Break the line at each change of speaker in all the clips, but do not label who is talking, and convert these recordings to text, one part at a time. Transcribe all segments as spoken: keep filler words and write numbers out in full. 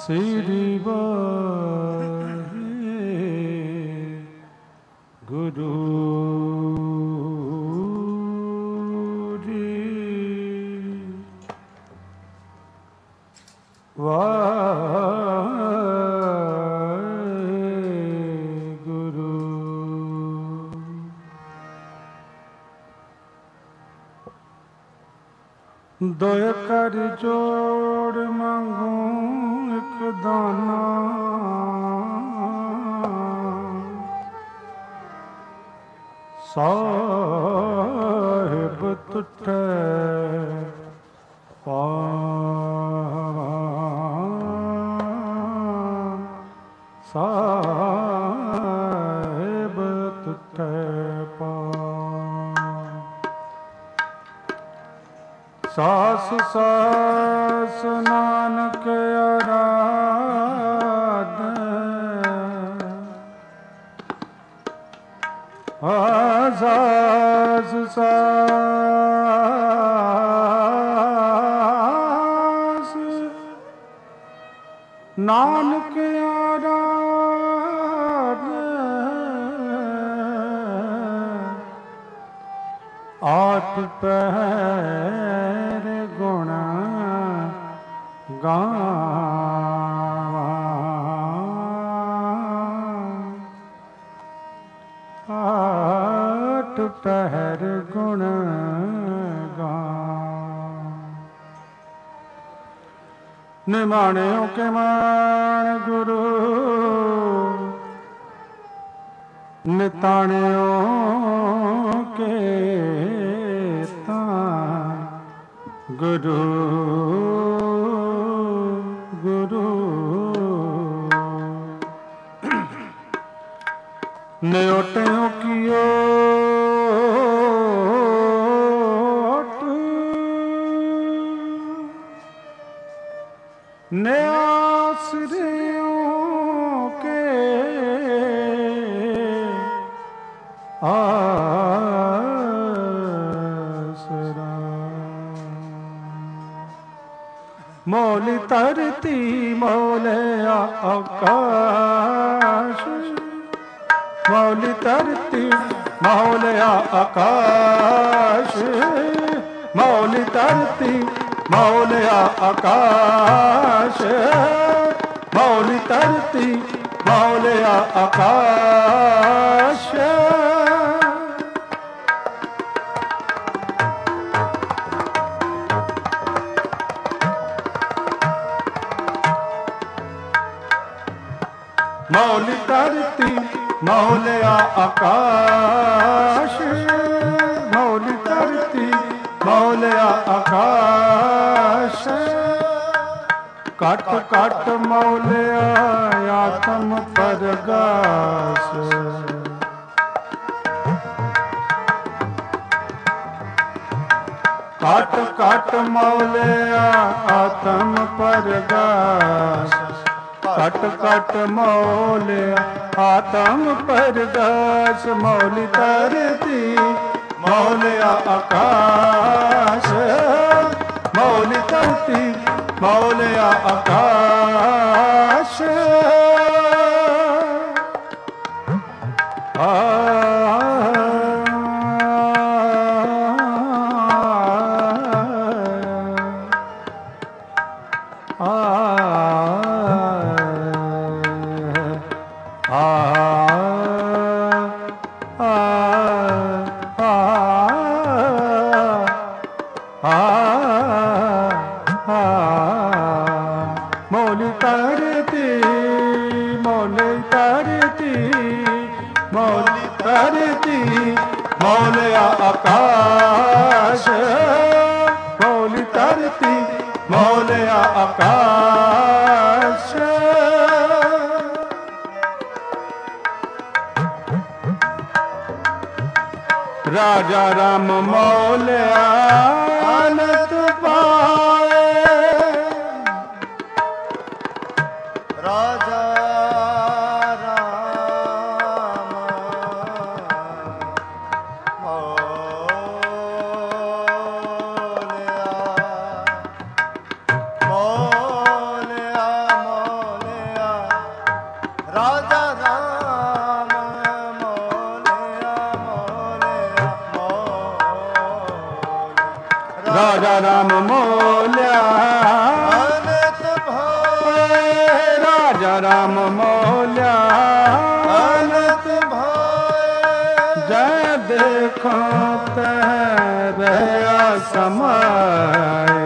ਸ੍ਰੀ ਵਾਹਿਗੁਰੂ ਜੀ। ਵਾਹਿਗੁਰੂ ਦੋਇ ਕਰ ਜੋੜ ਮੰਗੂ ਇੱਕ ਦਾਨਾ, ਸਾਹਿਬ ਤੁਠੈ ਪਾਵਨ, ਸਾਹਿਬ ਤੁਠੈ ਪਾਵਨ। ਸਾਸ ਸਾਸ ਨਾਨਕ ਅਰਾਧੈ, ਸਾਸ ਸਾਸ ਨਾਨਕ ਅਰਾਧੈ, ਆਠ ਪਹਿਰ ਗੁਣ ਗਾਵਾਂ, ਆਠ ਪਹਿਰ ਗੁਣ ਗਾਵਾਂ। ਨਿਮਾਣਿਓ ਕੇ ਮਾਣ ਗੁਰੂ, ਨਿਤਾਣਿਓ ਕੇ ਗੁਰੂ ਗੁਰੂ। ਨਿਓਟਿਓ ਕੀ ਓਟ, ਨਿਆਸਰਿਓ ਕੇ ਆਸਰਾ। ਮੌਲੀ ਧਰਤੀ ਮੌਲਿਆ ਆਕਾਸ਼, ਮੌਲੀ ਧਰਤੀ ਮੌਲਿਆ ਆਕਾਸ਼, ਮੌਲੀ ਧਰਤੀ ਮੌਲਿਆ ਆਕਾਸ਼, ਮੌਲੀ ਧਰਤੀ ਮੌਲਿਆ ਆਕਾਸ਼। ਮੌਲੀ ਧਰਤੀ ਮੌਲਿਆ ਆਕਾਸ਼, ਮੌਲੀ ਧਰਤੀ ਮੌਲਿਆ ਆਕਾਸ਼। ਘਟ ਘਟ ਮੌਲਿਆ ਆਤਮ ਪਰਗਾਸ, ਘਟ ਘਟ ਮੌਲਿਆ ਆਤਮ ਪਰਗਾਸ, ਘਟ ਘਟ ਮੌਲਿਆ ਆਤਮ ਪਰਗਾਸ। ਮੌਲੀ ਧਰਤੀ ਮੌਲਿਆ ਆਕਾਸ਼, ਮੌਲੀ ਧਰਤੀ ਮੌਲਿਆ ਆਕਾਸ਼। ਆ ਮੌਲੀ ਧਰਤੀ ਮੌਲੀ ਧਰਤੀ ਮੌਲੀ ਧਰਤੀ ਮੌਲਿਆ ਆਕਾਸ਼, ਮੌਲੀ ਧਰਤੀ ਮੌਲਿਆ ਆਕਾਸ਼। ਰਾਜਾ ਰਾਮ ਮੌਲਿਆ ਆਨੰਦ ਪਾਏ, ਰਾਜਾ ਰਾਮ ਮੌਲਿਆ ਮੌਲਿਆ ਮੌਲਿਆ राम मोल्या
अनंत भाए
राजा राम मोल्या
अनंत भाए
जय देखो तह रहया समाए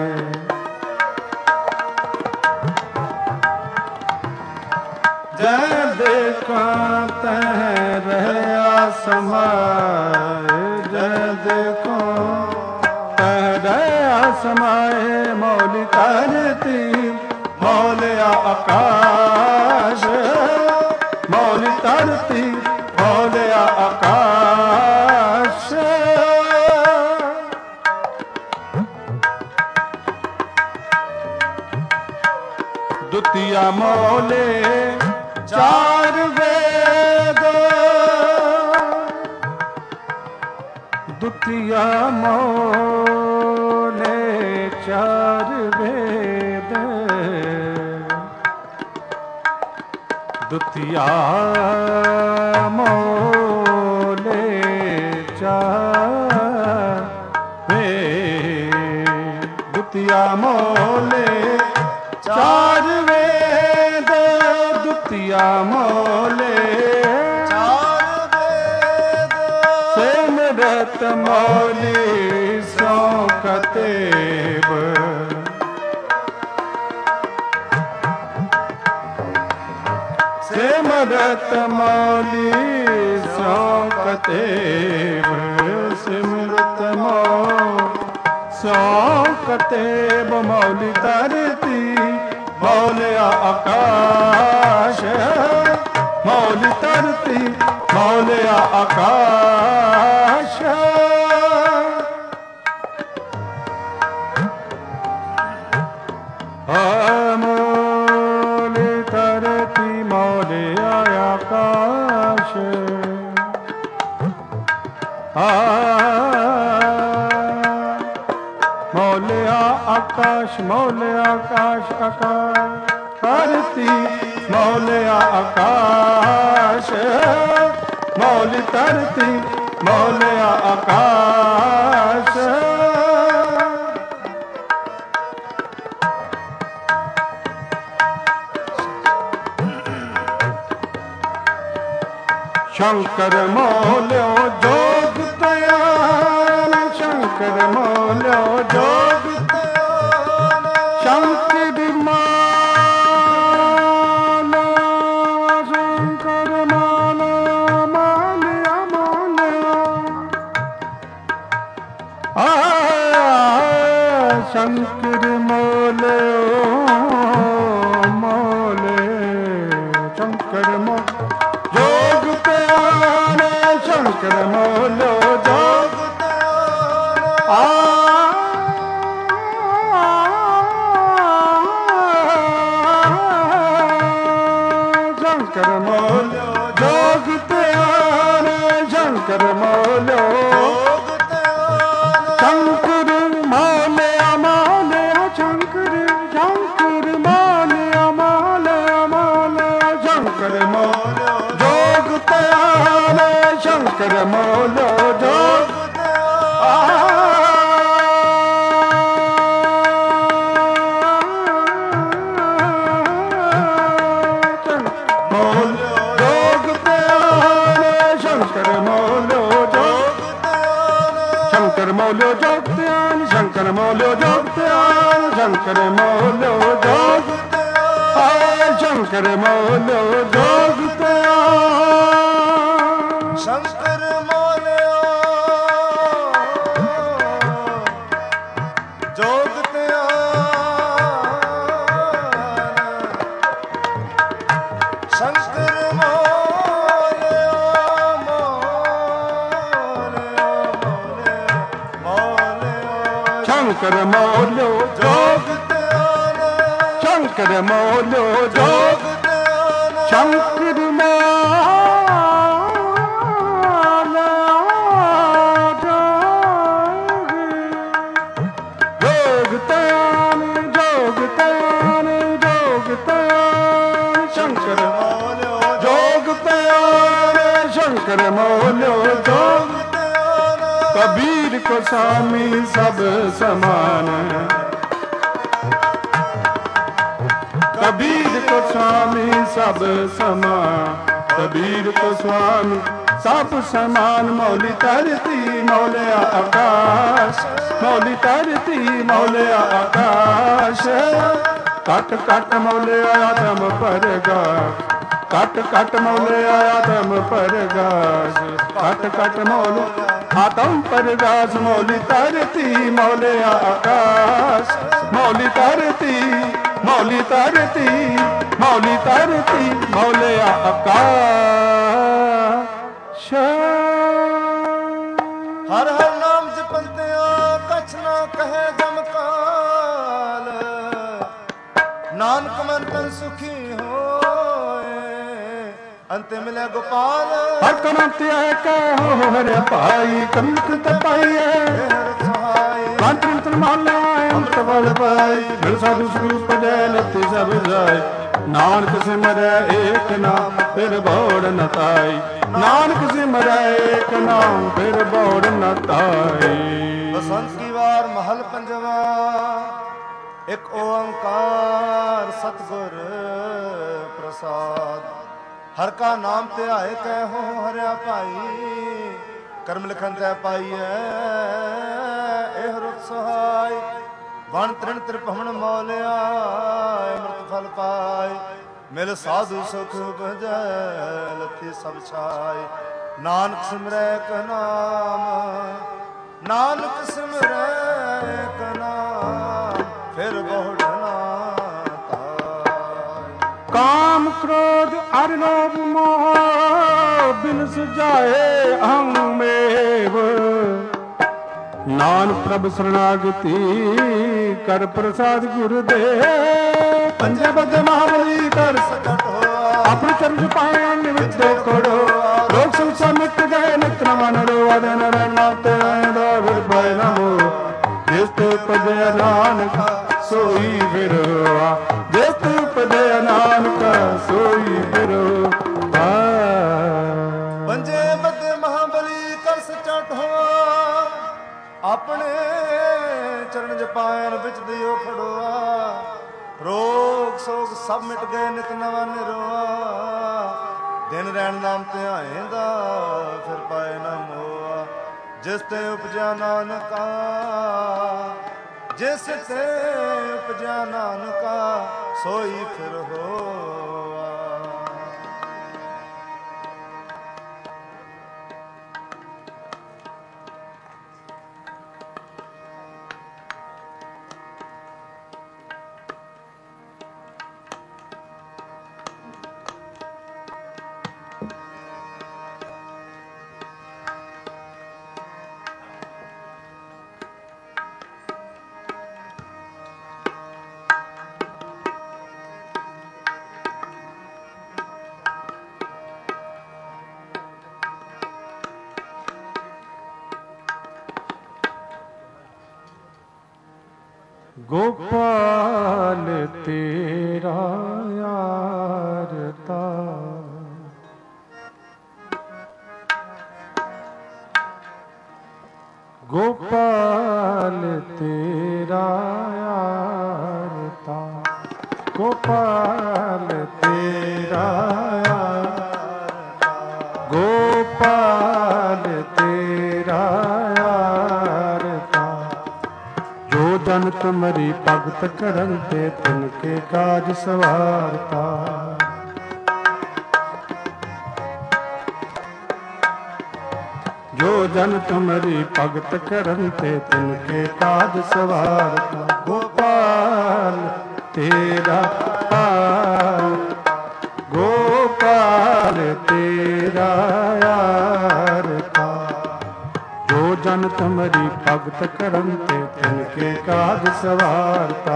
जय देखो तह रहया समाए जय देखो तह रहया समाए मौली तरती मौलिया आकाश मौली तरती मौलिया आकाश द्वितीया मौले चार वेद द्वितीया मौले चार वेद द्वितीया मौले चार वेद द्वितीया मौले चार वेद द्वितीया मौले
चार वेद
सिमरत मौली सौ कतेब सिमरत मौली सौ कतेब सिमरत मौ सौ कतेब मौली तरती मौलिया आकाश मौली तरती मौलिया आकाश मौली तरती मौलिया आकाश मौलिया आकाश मौलिया आकाश आकाश धरती मौलिया आकाश मौली धरती मौलिया आकाश शंकर मौल्यो जोग तयान शंकर मौल्यो जोग
तयान
शंकर माला शंकर माला माल्या माल्या आ शंकर मौल्यो मौले शंकर मौल जोग तयान शंकर मौल्यो जोग आ शंकर मौल्यो जोग तयान शंकर मौल्यो शंकर मौल्या मौल्या शंकर शंकर मौल्या मौल्या मौल्या शंकर मौल्यो जोग तयान शंकर मौल्यो जोग आ शंकर मौल्यो जोग ध्यान शंकर मौल्यो जोग ध्यान शंकर मौल्यो जोग हाय शंकर मौल्यो जोग ध्यान
शंकर मौल्यो जोग ध्यान शंकर मौल्यो
शंकर मौल्यो जोग शंकर मौल्यो जोग शंकर जोग तयान जोग तयान जोग तयान शंकर जोग तयान शंकर मौल्यो जोग कबीर को स्वामी सब समान, कबीर को स्वामी सब समान, कबीर को स्वामी सब समान। मौली धरती मौलिया आकाश, मौली धरती मौलिया आकाश, कट कट मौलिया आदम परगाश, कट कट मौलिया आदम परगाश, कट कट मौल आदम परगाश। मौली धरती मौलिया आकाश, मौली धरती मौली धरती मौली धरती मौलिया आकाश।
हर हर नाम जपंतिया कछ ना कहे जमकाल, नानक मन तन सुखी होए अंत मिले गोपाल।
हर कनत आए कहो हरे पाई, कनक तपाई कांतन माला अमृत बल पाई। मिल साधु स्वरूप जय लति सब जाय, नानक सिमरै एक नाम फिर बौड़ न ताई, नानक सिमरै एक नाम फिर बौड़ न ताई।
बसंत की वार महल पंजवा, एक ओंकार सतगुर प्रसाद। हर का नाम ते आए कहो हरिया भाई, कर्म लिखन तै पाइए एह रुत सहाय। वण तृण त्रिभुवन मौलिया अमृत फल पाए, मिल साधु सुख भजै लथि सब छाय। नानक सिमरै एक नाम, नानक सिमरै एक नाम फिर बहुड़ ना ताय।
काम क्रोध अर लोभ मोह बिन सुजाए अहं मेव, नान प्रभ शरणागति कर प्रसाद गुरुदेव। पंजाबद महाबली कर
सकट हो
अपने चरण पाए निमित्त करो, लोक संसार मिट गए नित न मन रो। अदन नाते फिर पाए नमो, जिस पद नानक सोई फिरो, जिस पद नानक सोई फिरो।
पंजे बद महाबली कर सचट हो, अपने चरण जपायन बिच दियो खड़ोआ। रोग सोग सब मिट गए नित नवा निरोआ, दिन रैन नाम ते आएंदा फिर पाए न मोआ। जिस ते उपजा नानका, जिस ते उपजा नानका सोई फिर होआ।
गोपाल तेरा यारता, गोपाल तेरा यारता, गोपाल तेरा यारता, गोपाल तेरा यारता। जो जन तुमरी भगत करन ते तिनके काज सवारता। जो जन तुमरी भगत करन ते तिनके काज सवारता। गोपाल तेरा यार, गोपाल तेरा यारता। जो जन तुमरी भगत करन ते तिनके काज सवारता।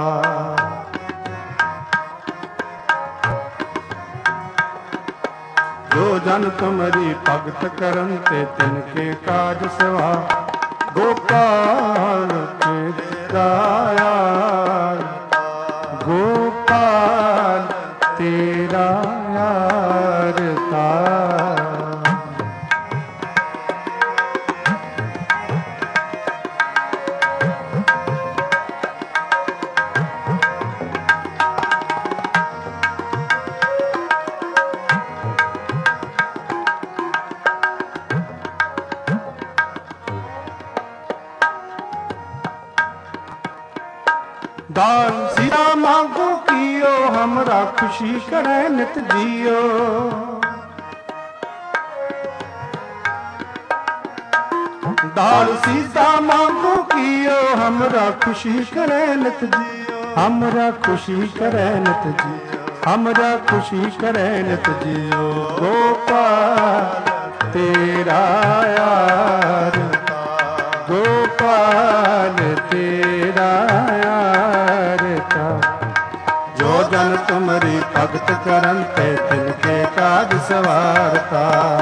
जो जन तुमरी भगत करन ते तिनके काज सवार। गोपाल तेरा यार, गोपाल तेरा यारता। खुशी करे नित जियो। दाल सीता मांगो कियो हमरा खुशी करे नित जियो। हमरा खुशी करे नित जियो। हमरा खुशी करे नित जियो। गोपाल तेरा यार गोपाल तेरा यार का। जो जन तुमरी भगत करन ते तिनके काज सवारता।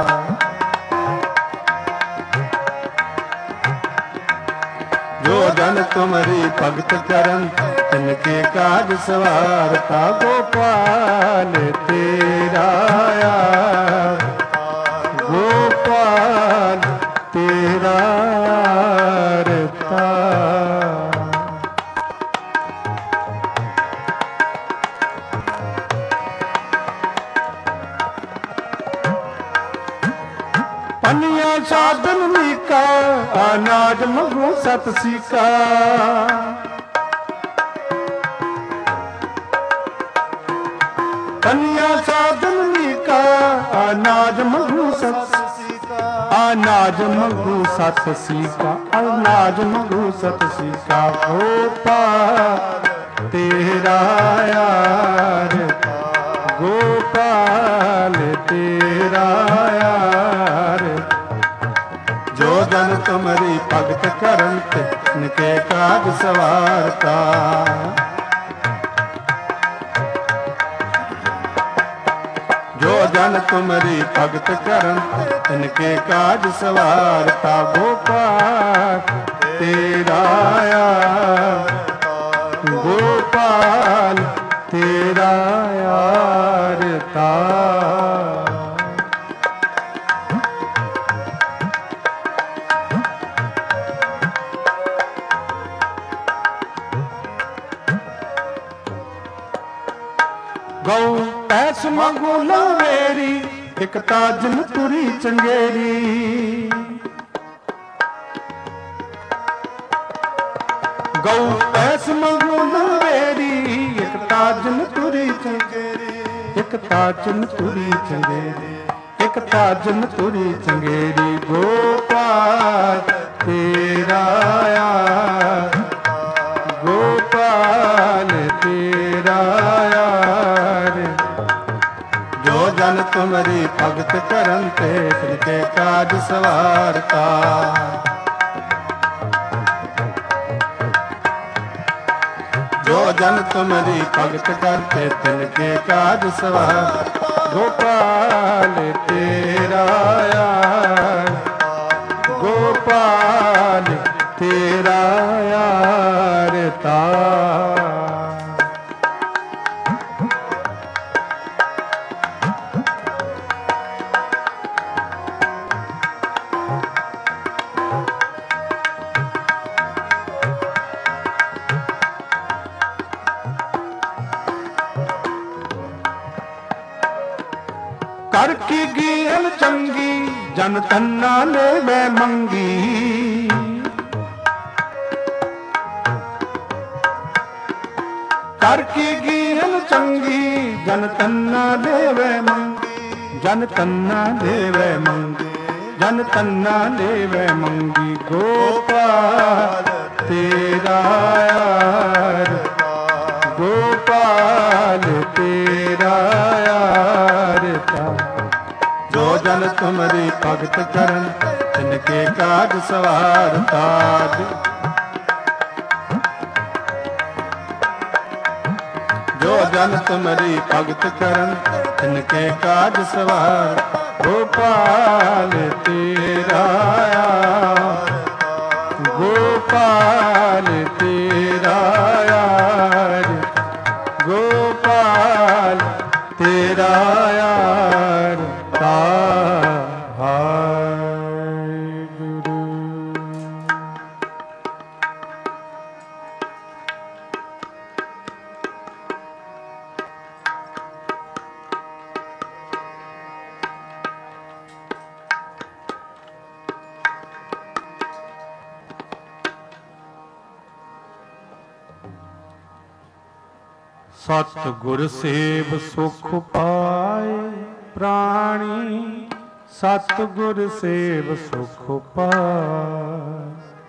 जो जन तुमरी भगत करन तिनके काज सवारता। गोपाल तेरा यार गोपाल तेरा यारता। पनिया साधन मीका अनाज मंगू सत सीका। पनिया साधन मीका अनाज मंगू सत सीका। अनाज मंगू सत सीका। अनाज मंगू सत सीका। गोपाल तेरा यार गोपाल तेरा यार। जो जन तुमरी भगत करन तिनके काज सवारता। जो जन तुमरी भगत करन तिनके काज सवारता। गोपाल तेरा यार गोपाल तेरा यारता। गौ पैस मंगू लवेरी एक ताजन तुरी चंगेरी। गौ पैस मंगू लवेरी एक ताजन तुरी चंगेरी। एक ताजन तुरी चंगेरी एक ताजन तुरी चंगेरी। गोपाल तेरा यार गोपाल तेरा यार। जो जन तुमरी भगत करन ते तिनके काज सवारता। जो जन तुमरी भगत करते तिनके काज सवार। गोपाल तेरा यार गोपाल तेरा यारता। कर की गीहल चंगी जन तन्ना ले वे मंगी। कर की गीहल चंगी जन तन्ना ले वे मंगी। जन तन्ना ले वे मंगी जन तन्ना ले वे मंगी। गोपाल तेरा यार गोपाल तेरा यारता। जो जन तुमरी भगत करन तिनके काज सवारता। जो जन तुमरी भगत करन तिनके काज सवार। गोपाल तेरा यार गोपाल तेरा यार गोपाल तेरा यार ता। ਸਤਿਗੁਰ ਸੇਵ ਸੁਖ ਪਾਏ ਪ੍ਰਾਣੀ, ਸਤਿਗੁਰ ਸੇਵ ਸੁਖ ਪਾਏ।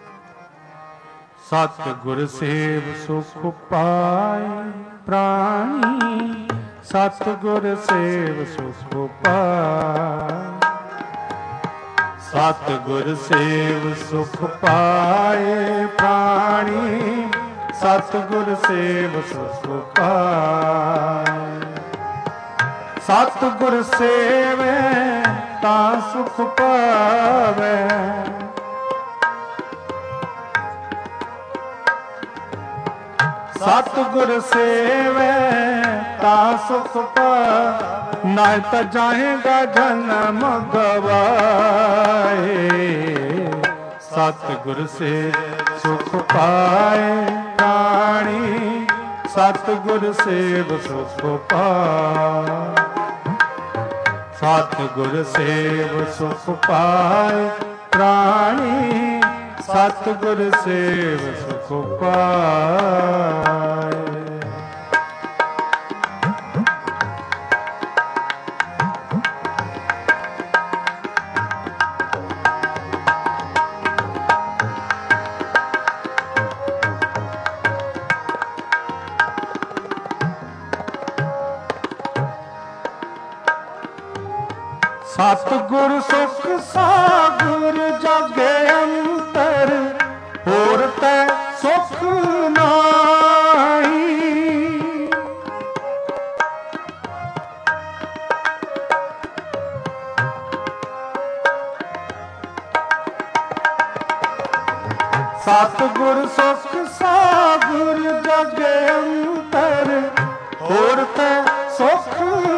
ਸਤਿਗੁਰ ਸੇਵ ਸੁਖ ਪਾਏ ਪ੍ਰਾਣੀ, ਸਤਿਗੁਰ ਸੇਵ ਸੁਖ ਪਾਏ। ਸਤਿਗੁਰ ਸੇਵ ਸੁਖ ਪਾਏ ਪ੍ਰਾਣੀ, ਸਤਿਗੁਰ ਸੇਵ ਸੁਖ ਪਾਏ। ਸਤਿਗੁਰ ਸੇਵੈ ਤਾਂ ਸੁਖ ਪਾਵੈ, ਸਤਿਗੁਰ ਸੇਵੈ ਤਾਂ ਸੁਖ ਪਾਵੈ। ਨਾਇ ਤਾ ਜਾਹੇਗਾ ਜਨਮ ਗਵਾਏ, ਸਤਿਗੁਰ ਸੇ ਸੁਖ ਪਾਏ ਪ੍ਰਾਣੀ, ਸਤਿਗੁਰ ਸੇਵ ਸੁਖ ਪਾਏ। ਸਤਿਗੁਰ ਸੇਵ ਸੁਖ ਪਾਏ ਪ੍ਰਾਣੀ, ਸਤਿਗੁਰ ਸੇਵ ਸੁਖ ਪਾਏ। ਸਤਿਗੁਰ ਸੁਖ ਸਾਗਰ ਜਾਗੇ ਅੰਤਰ, ਹੋਰ ਤੈ ਸੁਖ ਨਾਹੀ। ਸਤਿਗੁਰ ਸੁਖ ਸਾਗਰ ਜਾਗੇ ਅੰਤਰ, ਹੋਰ ਤੈ ਸੁਖ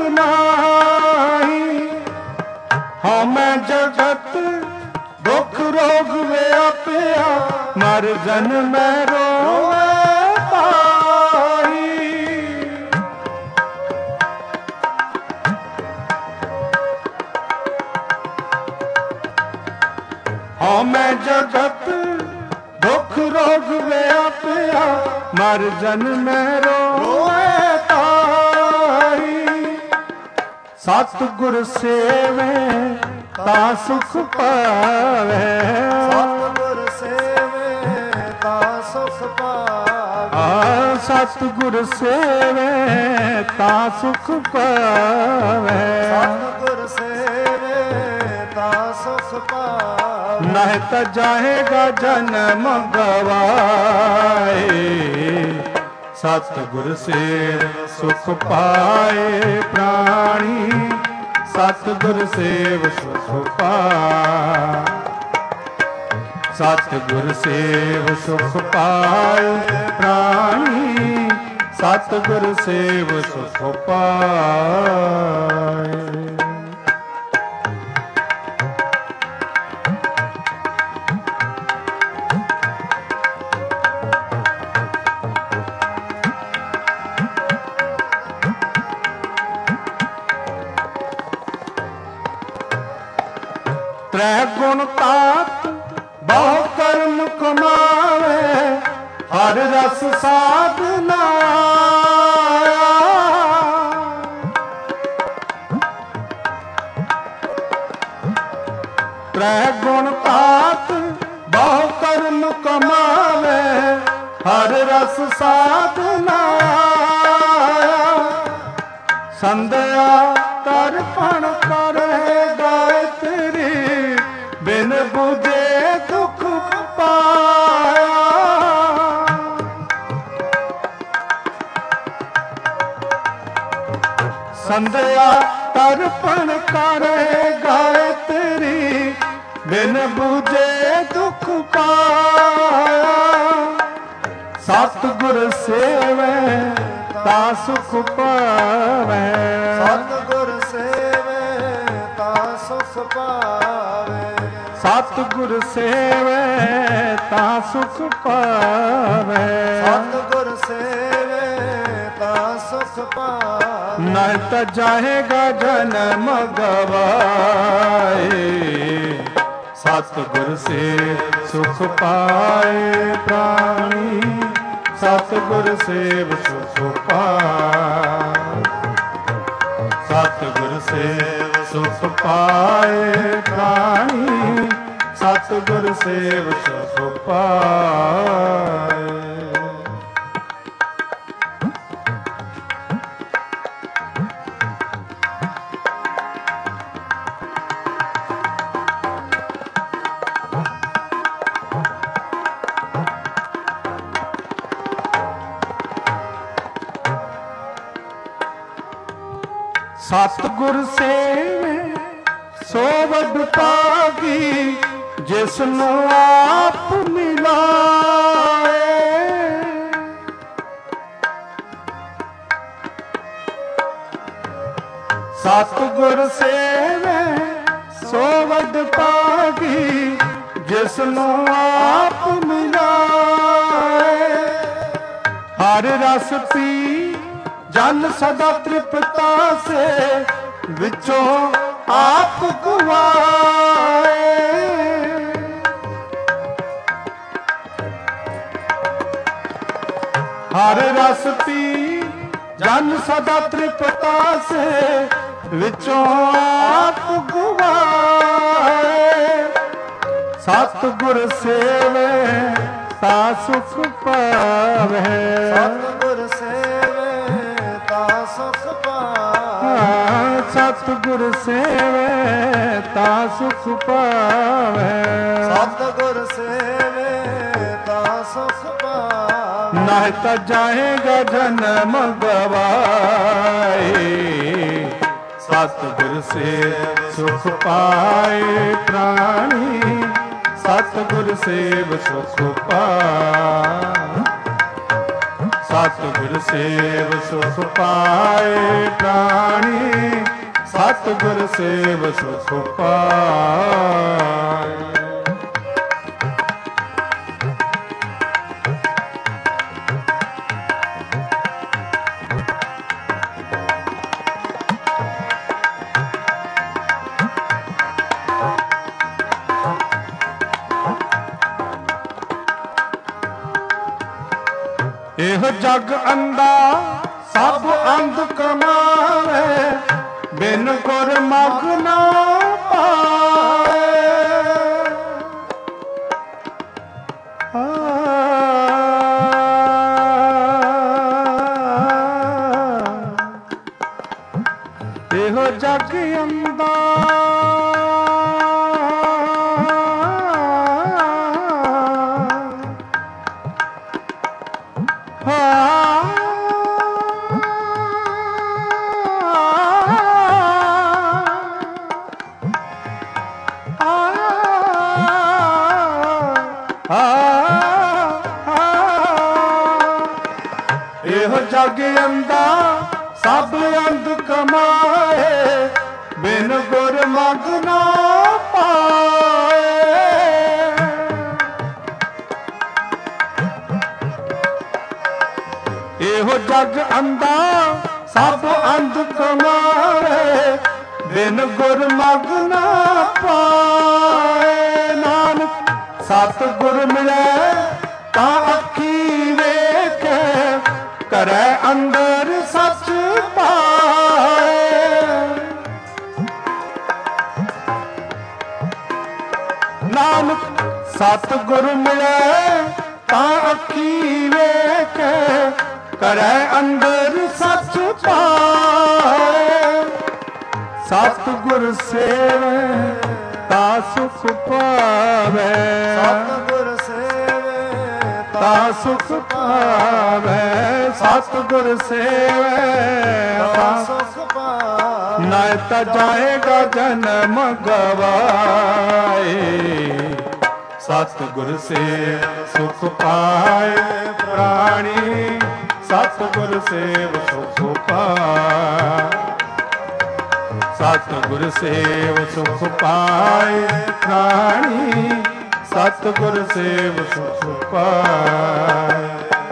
ਨਾਹੀ। ਹਉਮੈ ਜਗਤ ਦੁਖ ਰੋਗ ਵਿਆਪਿਆ, ਮਰ ਜਨਮੈ ਰੋਵੈ ਤਾਈ। ਹਉਮੈ ਜਗਤ ਦੁਖ ਰੋਗ ਵਿਆਪਿਆ, ਮਰ ਜਨਮੈ ਰੋਵੈ ਤਾਈ। ਸਤਿਗੁਰ ਸੇਵੈ ਤਾਂ ਸੁਖ ਪਾਵੈ,
ਸਤਿਗੁਰ ਸੇਵੈ ਤਾਂ ਸੁਖ ਪਾਵੈ।
ਸਤਿਗੁਰ ਸੇਵੈ ਤਾਂ ਸੁਖ ਪਾਵੈ,
ਸਤਿਗੁਰ ਸੇਵੈ ਤਾਂ ਸੁਖ ਪਾਵੈ।
ਨਾਹਿ ਤਾ ਜਾਹੇਗਾ ਜਨਮ ਗਵਾਏ, ਸਤਿਗੁਰ ਸੇਵ ਸੁਖ ਪਾਏ ਪ੍ਰਾਣੀ, ਸਤਿਗੁਰ ਸੇਵ ਸੁਖ ਪਾਏ। ਸਤਿਗੁਰ ਸੇਵ ਸੁਖ ਪਾਏ ਪ੍ਰਾਣੀ, ਸਤਿਗੁਰ ਸੇਵ ਸੁਖ ਪਾਏ। ਤ੍ਰੈ ਗੁਣ ਤਾਤ ਬਹੁ ਕਰਮ ਕਮਾਵੇ, ਹਰ ਰਸ ਸਾਧਨਾ। ਤ੍ਰੈ ਗੁਣ ਤਾਤ ਬਹੁ ਕਰਮ ਕਮਾਵੇ, ਹਰ ਰਸ ਸਾਧਨਾ। ਸੰਧਿਆ ਤਰਪਣ ਕਰੇ ਗਾਇਤਰੀ, ਬਿਨ ਬੁਝੇ ਦੁਖ ਪਾਇਆ। ਸੰਧਿਆ ਤਰਪਣ ਕਰੇ ਗਾਇਤਰੀ, ਬਿਨ ਬੁਝੇ ਦੁਖ ਪਾਇਆ। ਸਤਿਗੁਰ ਸੇਵੈ ਤਾਂ ਸੁਖ ਪਾਵੈ,
ਸਤਿਗੁਰ ਸੇਵੈ ਤਾਂ ਸੁਖ ਪਾਵੈ।
ਸਤਿਗੁਰ ਸੇਵੈ ਤਾਂ ਸੁਖ ਪਾਵੈ।
ਸਤਿਗੁਰ ਸੇਵੈ ਤਾਂ ਸੁਖ ਪਾਵੈ।
ਨਾਇ ਤਾ ਜਾਹੇਗਾ ਜਨਮ ਗਵਾਏ, ਸਤਿਗੁਰ ਸੇ ਸੁਖ ਪਾਏ ਪ੍ਰਾਣੀ, ਸਤਿਗੁਰ ਸੇਵ ਸੁਖ ਪਾਏ। ਸਤਿਗੁਰ ਸੇਵ ਸੁਖ ਪਾਏ ਪ੍ਰਾਣੀ, ਸਤਿਗੁਰ ਸੇਵ ਸੁਖ ਪਾਏ। ਸਤਿਗੁਰ ਸੇਵੇ ਸੋ ਵਡ ਭਾਗੀ, ਜਿਸ ਨੂੰ ਆਪ ਮਿਲਾਏ। ਸਤਿਗੁਰ ਸੇਵੇ ਸੋ ਵਡ ਭਾਗੀ, ਜਿਸ ਨੂੰ ਆਪ ਮਿਲਾਏ। ਹਰ ਰਸ ਪੀ ਜਨ ਸਦਾ ਤ੍ਰਿਪਤਾ ਸੇ, ਵਿੱਚੋਂ ਆਪ ਗਵਾਏ। ਹਰ ਰਸ ਪੀ ਜਨ ਸਦਾ ਤ੍ਰਿਪਤਾ ਸੇ, ਵਿੱਚੋਂ ਆਪ ਗਵਾਏ। ਸਤਿਗੁਰ ਸੇਵੇ ਤਾ ਸੁਖ ਪਾਵੇ।
ਸਤਿਗੁਰ ਸੇਵੇ ਤਾ ਸੁਖ ਪਾਵੇ।
ਸਤਿਗੁਰ ਸੇਵੇ ਤਾ ਸੁਖ ਪਾਵੇ।
ਸਤਿਗੁਰ ਸੇਵੇ ਤਾ ਸੁਖ ਪਾਵੇ।
ਨਾਹਿ ਤਾ ਜਾਏਗਾ ਜਨਮ ਗਵਾਏ। ਸਤਿਗੁਰ ਸੇਵ ਸੁਖ ਪਾਏ ਪ੍ਰਾਣੀ, ਸਤਿਗੁਰ ਸੇਵ ਸੁਖ ਪਾਏ। ਸਤਿਗੁਰ ਸੇਵ ਸੁਖ ਪਾਏ ਪ੍ਰਾਣੀ, ਸਤਿਗੁਰ ਸੇਵ ਸੁਖ ਪਾਏ। ਇਹ ਜਗ ਅੰਦਾ ਸਭ ਅੰਧ ਕਮਾਵੇ, ਬਿਨ ਗੁਰ ਮਗ ਨਾ ਪਾਏ। ਇਹੋ ਜਗ ਅੰਦਾ ਇਹੋ ਜਗ ਅੰਦਾ ਸਭ ਅੰਧ ਕਮਾਏ, ਬਿਨ ਗੁਰ ਮਗ ਨਾ ਪਾਏ। ਇਹੋ ਜਗ ਅੰਦਾ ਸਭ ਅੰਧ ਕਮਾਏ, ਬਿਨ ਗੁਰ ਮਗ ਨਾ ਪਾਏ। ਨਾਨਕ ਸਤਿਗੁਰ ਮਿਲੇ ਤਾਂ ਅੱਖੀ ਵੇਖੇ, ਕਰੈ ਅੰਦਰ ਸੱਚ ਪਾਏ। ਨਾਨਕ ਸਤਿਗੁਰ ਮਿਲੇ ਤਾਂ ਅੱਖੀ ਵੇਖੇ, ਕਰੈ ਅੰਦਰ ਸੱਚ ਪਾਏ। ਸਤਿਗੁਰ ਸੇਵੇ ਤਾ ਸੁਖ ਪਾਵੇ।
ਸਤਿਗੁਰ ਸੇਵੇ
ਤਾ ਸੁਖ ਪਾਵੇ। ਸਤਿਗੁਰ ਸੇਵੇ ਤਾ
ਸੁਖ ਪਾਵੇ।
ਨਾਇ ਤਾ ਜਾਏਗਾ ਜਨਮ ਗਵਾਏ। ਸਤਿਗੁਰ ਸੇਵ ਸੁਖ ਪਾਏ ਪ੍ਰਾਣੀ, ਸਤਿਗੁਰ ਸੇਵ ਸੁਖ ਪਾਏ। ਸਤਿਗੁਰ ਸੇਵ ਸੁਖ ਪਾਏ ਪ੍ਰਾਣੀ, ਸਤਿਗੁਰ ਸੇਵ ਸੁਖ ਪਾਏ।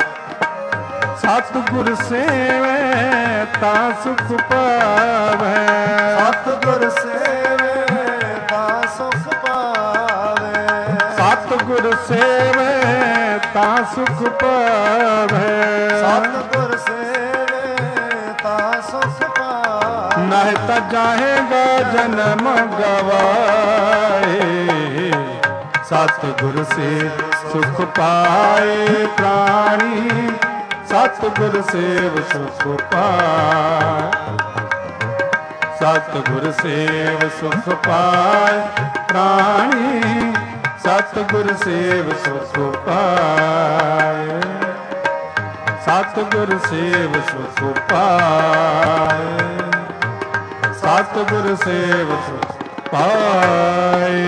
ਸਤਿਗੁਰ ਸੇਵੇ ਤਾ ਸੁਖ ਪਾਵੇ।
ਸਤਿਗੁਰ ਸੇਵੇ ਤਾ ਸੁਖ ਪਾਵੇ।
ਸਤਿਗੁਰ ਸੇਵੇ ਤਾ सुख पावै।
सतगुर सेवे ता सुख पावै।
नहीं तो जाएगा जन्म गवाए। सतगुर से सुख पाए प्राणी, सतगुर सेव सुख पाए। सतगुर सेव सुख पाए प्राणी, सतगुर सेव सुख पाए। सतगुर सेव सुख पाए। सतगुर सेव सुख पाए।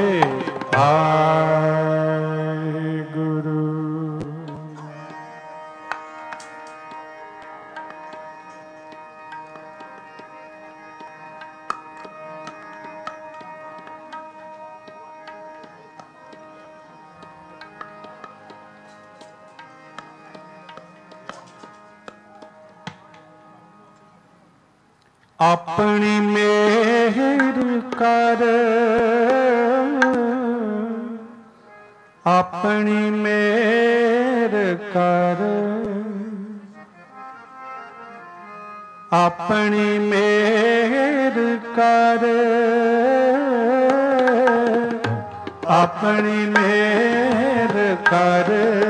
पाए गुरु। अपनी मेहर कर, अपनी मेहर कर, अपनी मेहर कर, अपनी मेहर कर,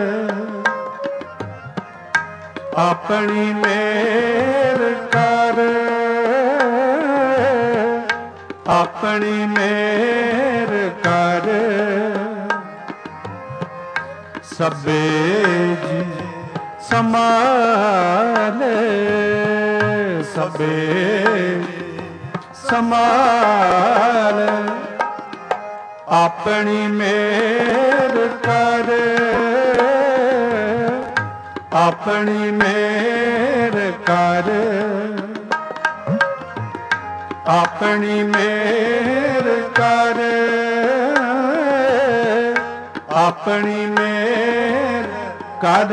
अपनी मेहर कर, अपनी मेहर कर। सबे जी संभाल, सबे संभाल। अपनी मेहर कर, अपनी मेहर कर, अपनी मेहर कर, अपनी मेहर कर।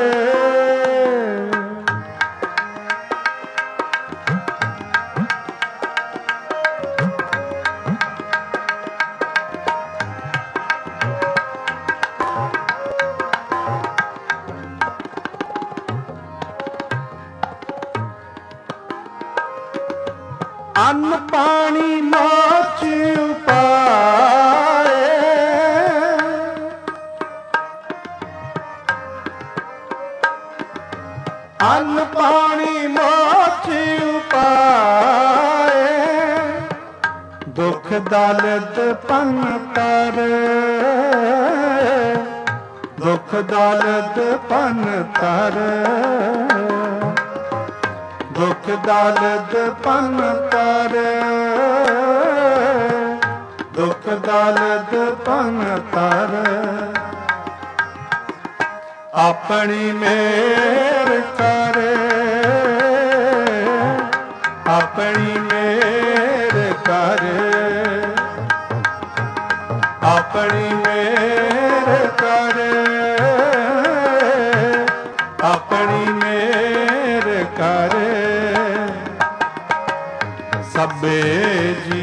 अन्न पानी मोक्ष उपाय, अन्न पानी मोक्ष उपाय। दुख दर्द पन तर, दुख दर्द पन तर, दुख दर्द पन तर, दुख दर्द पन तर। अपनी मेहर कर, अपनी मेहर कर, अपनी मेहर कर, अपनी मेहर कर। सबे जी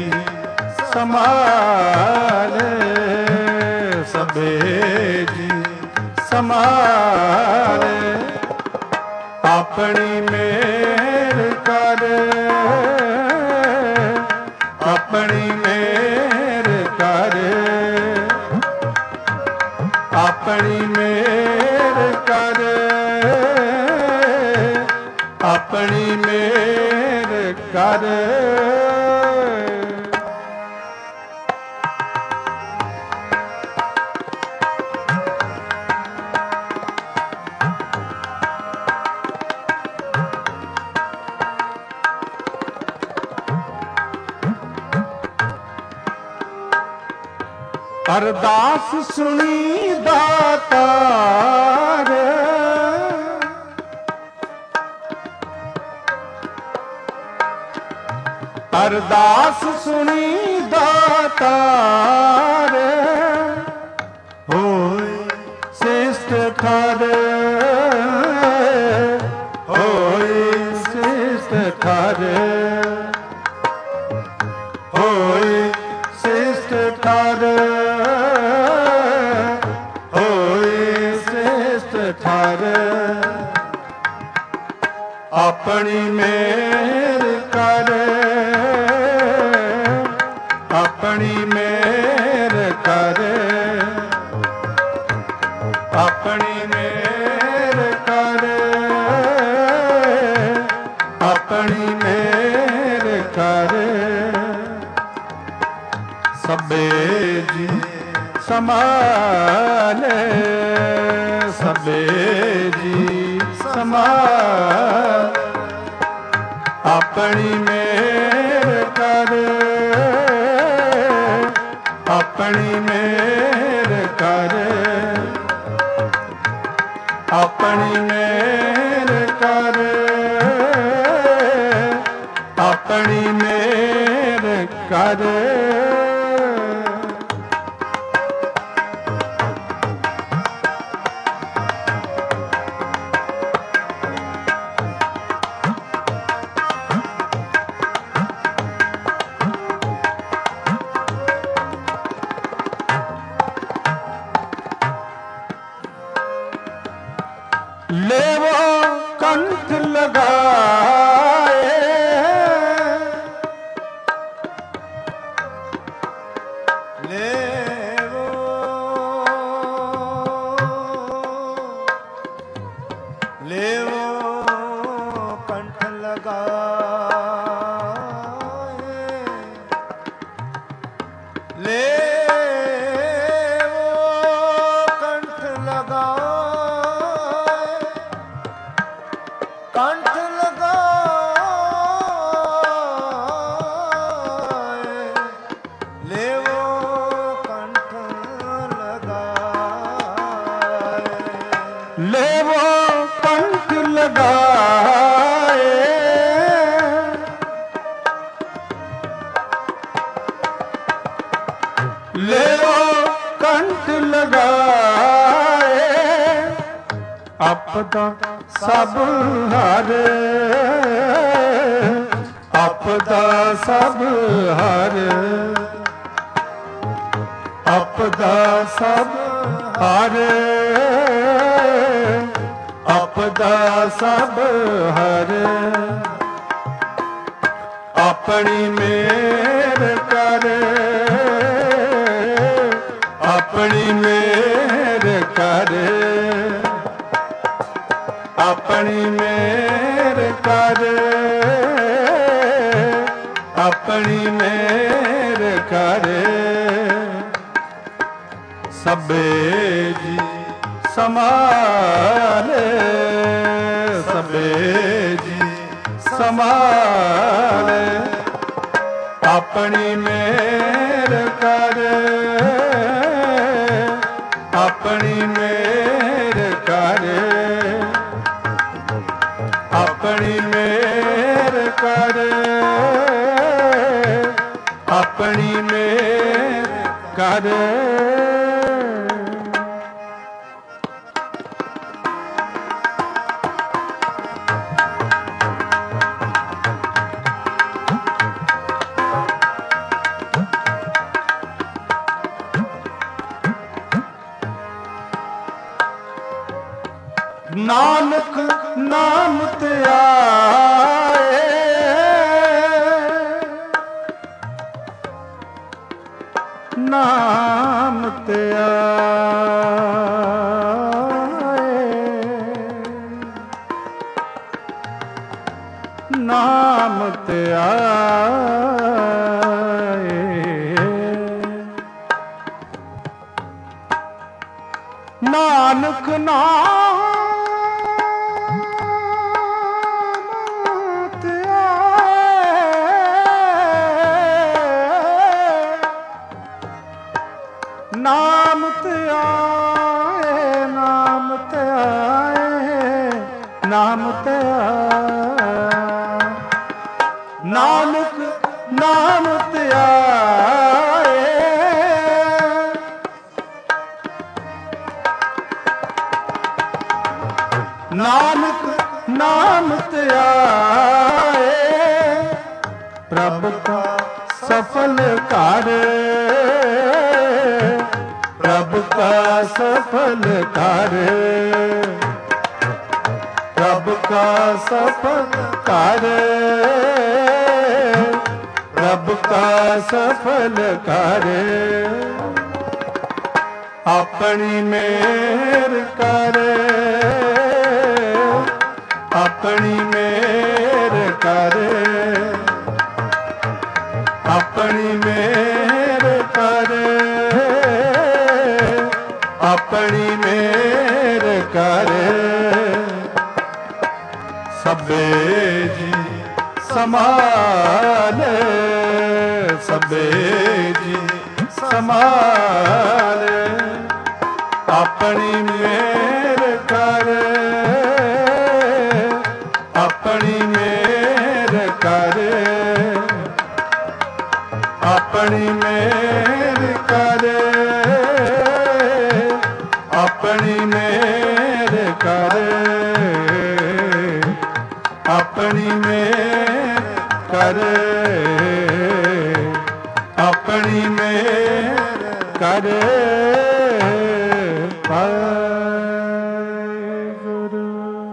संभाल, सबे जी संभाल। अपनी मेहर कर, अपनी मेहर कर, अपनी मेहर कर, अपनी मेहर कर। अरदास सुनी दातार, अरदास सुनी दातार। होय श्रेष्ठ ठार, होय श्रेष्ठ ठार, होय श्रेष्ठ ठार, होय श्रेष्ठ ਆਪਣੀ ਮੇਰ ਕਰ, ਆਪਣੀ ਮੇਰ ਕਰ, ਆਪਣੀ ਮੇਰ ਕਰ, ਆਪਣੀ ਮੇਰ ਕਰ। ਸਭੇ ਜੀ ਸਮਾਲੇ, ਸਭੇ ਜੀ ਸਮਾਲ, ਆਪਣੀ ਮੇਰ ਕਰ, ਆਪਣੀ ਮੇਰ ਕਰ, ਆਪਣੀ ਮੇਰ ਕਰ, ਆਪਣੀ ਮੇਰ ਕਰ। लेवो कंठ लगाए,
लेवो लेवो कंठ लगाए, लेवो कंठ लगाए, कंठ लगाए, लेवो कंठ लगाए,
लेवो कंठ लगाए, लेवो कंठ लगाए, आपदा सब हर, आपदा सब हर, आपदा सब हर, आपदा सब हर। अपनी मेर कर, अपनी मेर कर, अपनी मेर कर, अपनी मेर कर। सबे जी समाले, सबे जी समाले, अपनी मेर कर, अपनी मेर कर, अपनी मेर कर, अपनी मेर कर। नानक नाम ते आए, नाम ते आए, नाम ते आए, नानक नाम नाम ते आए, नाम ते आए, नाम ते आए, नानक नाम ते आए, नानक नाम ते आए, प्रभ का सफल कार्य, प्रभु का सफल कार्य, प्रभु प्रभु का सफल कार्य, प्रभु का सफल कार्य, अपनी मेहर कर, अपनी मेहर कर, अपनी मेहर कर, अपनी मेहर कर। सबे जी समाले, सबे जी समाले, अपनी मेहर कर, अपनी मेहर कर, अपनी मेहर कर, अपनी मेहर कर, अपनी मेहर कर, अपनी मेहर कर। वाहिगुरु।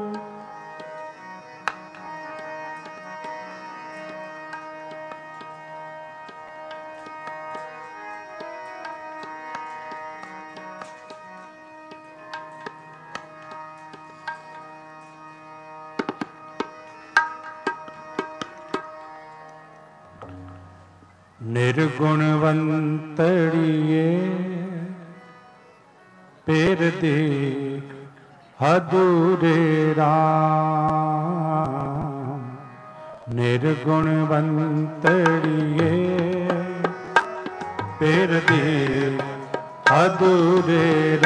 निर्गुणवंतड़िए पेर दे हदूरे राम, निर्गुणवंतड़िए पेर दे हदूरे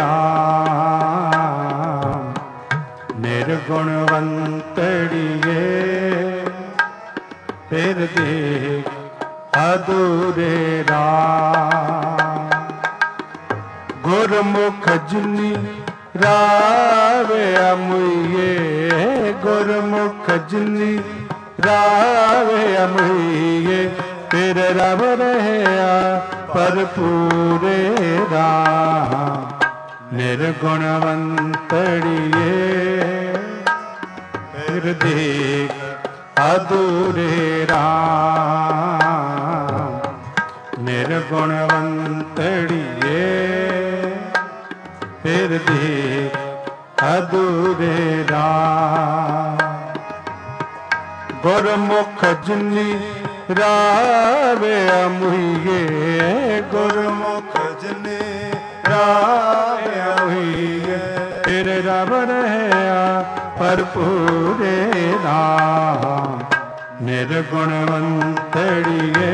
राम, निर्गुणवंतड़िए पेर दे अधूरे राम। गुरमुख जिनी रावे अमुये, गुरमुख जिनी रावे अमुये, फिर रब रहया भरपूरे राम, निर्गुणवंतड़िए फिर देख अधूरे राम, निर्गुणवंतड़िए फिर देख अधूरे राम। गुरमुख जिनी रावे अमुये, गुरमुख जिनी रावे अमुये, फिर रब रहया भरपूरे राम, निर्गुणवंतड़िए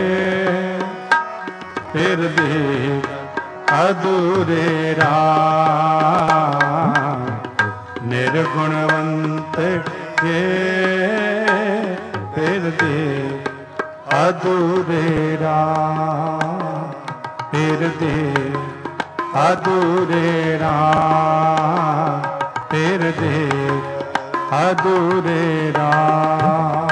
फिर देख अधूरे राम, निर्गुणवंतड़िए फिर देख अधूरे राम, फिर देख अधूरे राम, फिर देख अधूरे राम।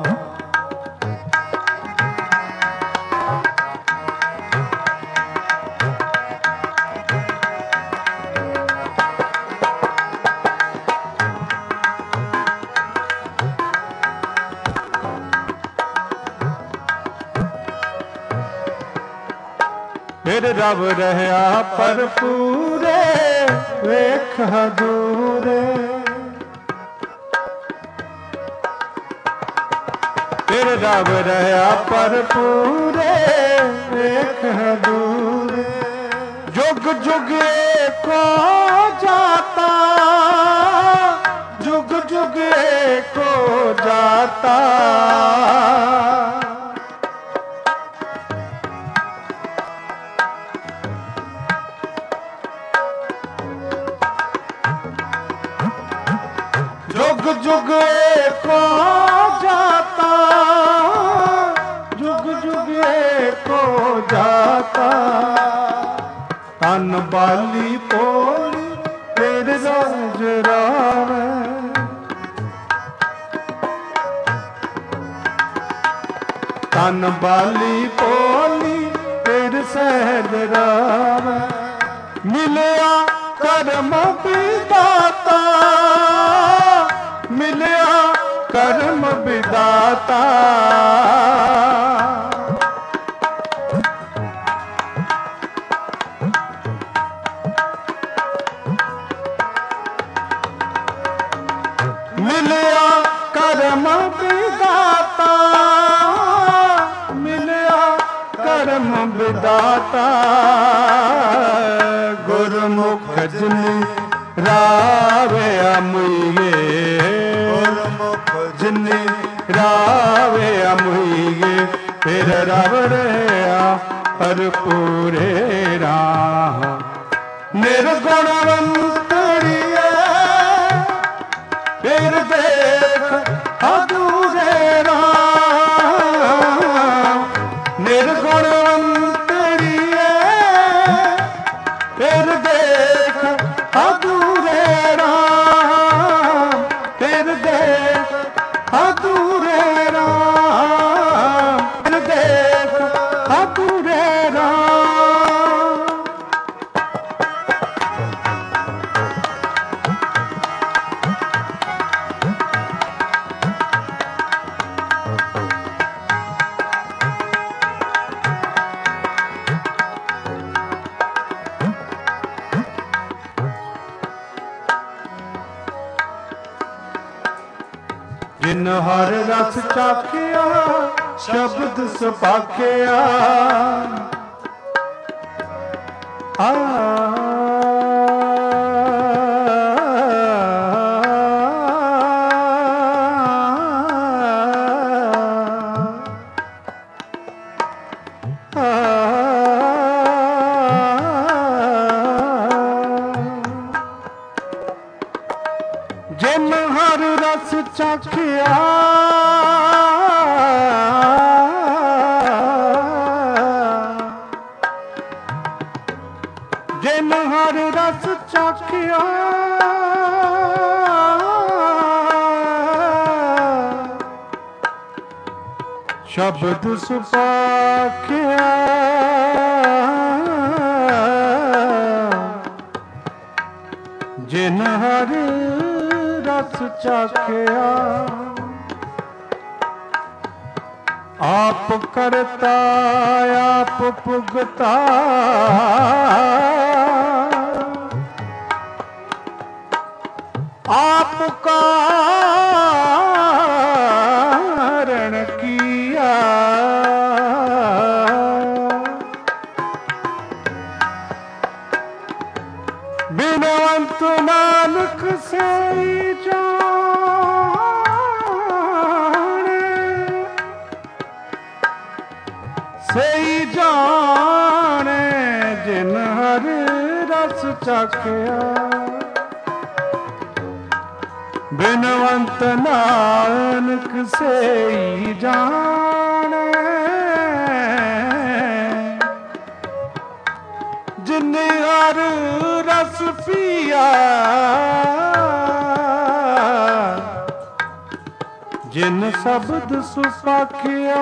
फिर रब रहया भरपूरे वेख हदूरे, फिर रब रहया भरपूरे वेख हदूरे, जुग जुग एको जाता, जुग जुग एको जाता, जुग जुग एको जाता, जुग जुग एको जाता, तन बाली पोली फिर राज रावे, तन बाली पोली फिर सहज रावे, मिलया करम विधाता, मिले ਕਰਮ ਵਿਦਾਤਾ ਮਿਲਿਆ ਕਰਮ ਵਿਦਾਤਾ ਮਿਲਿਆ ਕਰਮ ਵਿਦਾਤਾ ਗੁਰਮੁਖ ਜਿਨੇ ਰਾਵਿਆ ਮੁਈਏ
ਗੁਰਮੁਖ
ਜਿਨੇ ਰਾਵਿਆ ਮੁਈਏ ਫਿਰ ਰਵ ਰਿਹਾ ਹਰ ਪੂਰੇ ਰਾਹ ਨਿਰਗੁਣਵੰਤੜੀਏ ਫਿਰ ਦੇਖ ਅਧੂਰੇ ਰਾਮ ਨਿਰਗੁਣਵੰਤੜੀਏ ਫਿਰ ਦੇਖ ਅਧੂਰੇ ਰਾਮ ਫਿਰ ਦੇਖ ਅਧੂਰੇ ਰਾਮ ਫਿਰ ਦੇਖ ਅਧੂਰੇ ਰਾਮ ਜਿਨ ਹਰ ਰਸ ਚਾਖਿਆ ਸ਼ਬਦ ਸੁਭਾਖਿਆ ਆ ਜਿਨ ਹਰ ਰਸ ਚਾਖਿਆ ਜਿਨ ਹਰ ਰਸ ਚਾਖਿਆ ਸ਼ਬਦ ਸੁਭਾਖਿਆ ਜਿਨ ਹਰ ਰਸ ਚਾਖਿਆ ਆਪ ਕਰਤਾ ਆਪ ਭੁਗਤਾ ਆਪ ਕਾਰਣ ਕੀਆ ਬਿਨਵੰਤ ਨਾਨਕ ਸਈ ਜਾਣੇ ਸਈ ਜਾਣੇ ਜਿਨ ਹਰ ਰਸ ਚਾਖਿਆ ਬਿਨਵੰਤ ਨਾਨਕ ਸਈ ਜਾਣੇ ਜਿਨ ਹਰ ਰਸ ਪੀਆ ਜਿਨ ਸ਼ਬਦ ਸੁਭਾਖਿਆ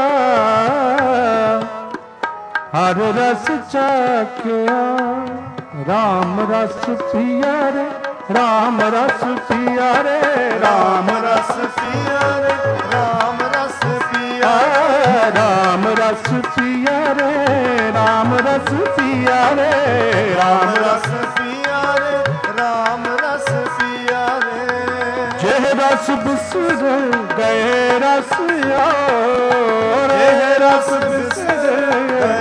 ਹਰ ਰਸ ਚਾਖਿਆ ਰਾਮ ਰਸ ਪੀਆ ਰੇ ਰਾਮ ਰਸ ਪੀਆ ਰੇ
ਰਾਮ ਰਸ ਪੀਆ ਰੇ ਰਾਮ ਰਸ ਪੀਆ
ਰਾਮ ਰਸ ਪੀਆ ਰੇ ਰਾਮ ਰਸ ਪੀਆ ਰੇ
ਰਾਮ ਰਸ ਪੀਆ ਰੇ ਰਾਮ ਰਸ ਪੀਆ ਰੇ
ਜਿਹ ਰਸ ਬਿਸਰ ਗਏ ਰਸ ਔਰ ਇਹ ਰਸ ਬਿਸਰ ਗਏ